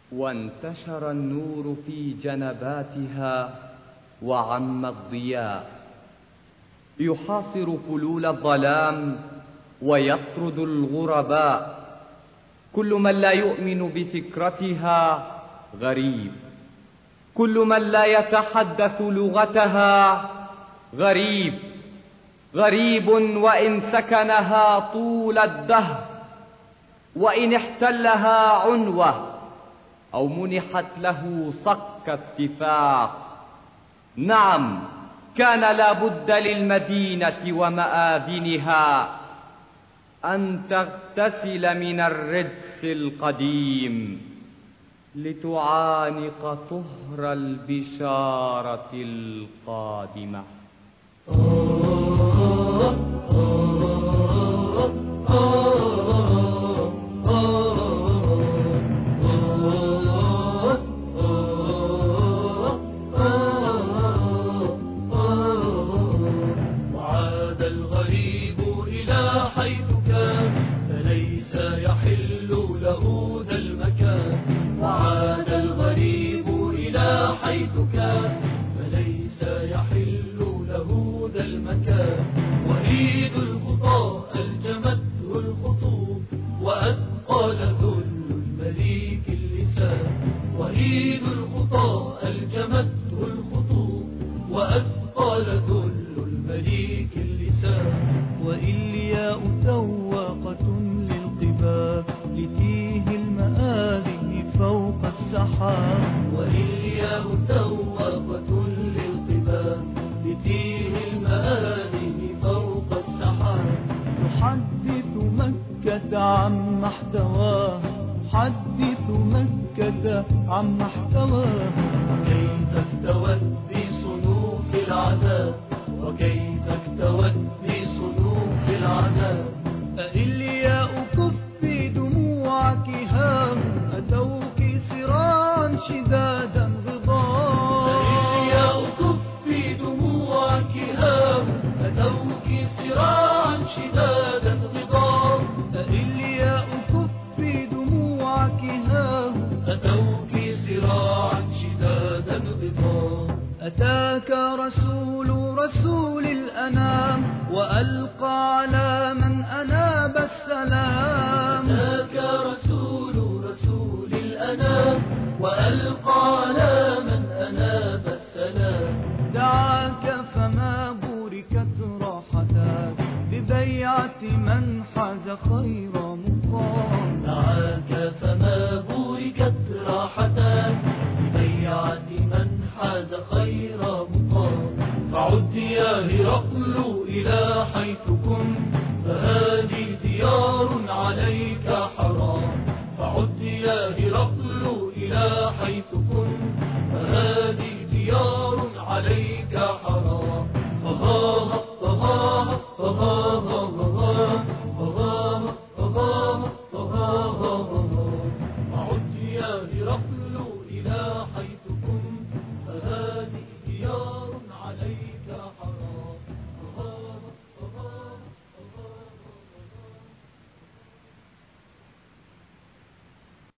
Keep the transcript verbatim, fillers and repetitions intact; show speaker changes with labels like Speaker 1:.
Speaker 1: وانتشر النور في جنباتها وعم الضياء، يحاصر فلول الظلام ويطرد الغرباء. كل من لا يؤمن بفكرتها غريب، كل من لا يتحدث لغتها غريب. غريب وإن سكنها طول الدهر، وإن احتلها عنوة أو منحت له صك اتفاق. نعم، كان لا بد للمدينة ومآذنها أن تغتسل من الرجس القديم لتعانق طهر البشارة القادمة.
Speaker 2: وعاد الغريب إلى حيث كان، فليس يحل له ذا المكان. وعاد الغريب إلى حيث كان، فليس يحل له ذا المكان. وريد الخطى ألجمته الخطوب، وأثقل ذل المليك اللسان. وريد الخطى ألجمته الخطوب، وأثقل ذل المليك اللسان. وإلياء تواقة للقباب، لتيه المآذن فوق السحاب. وإلياء تواقة للقباب، لتيه المآذن فوق السحاب. يحدث مكة عما احتواها، يحدث مكة عما احتواها. وكيف اكتوت بصنوف العذاب، وكيف اكتوت بصنوف العذاب. فإلياء كف دموعك هام، أتوك سراعا شدادا غضاب. فإلياء كف دموعك هام، أتوك سراعا شدادا غضاب. فإلياء كف دموعك هام، أتوك سراعا شدادا غضاب. أتاك رسول رسول الأنام، وألقى على من أناب السلام. أتاك رسول رسول الأنام، وألقى على من أناب السلام. دعاك فما بوركت راحتك ببيعة من حاز خير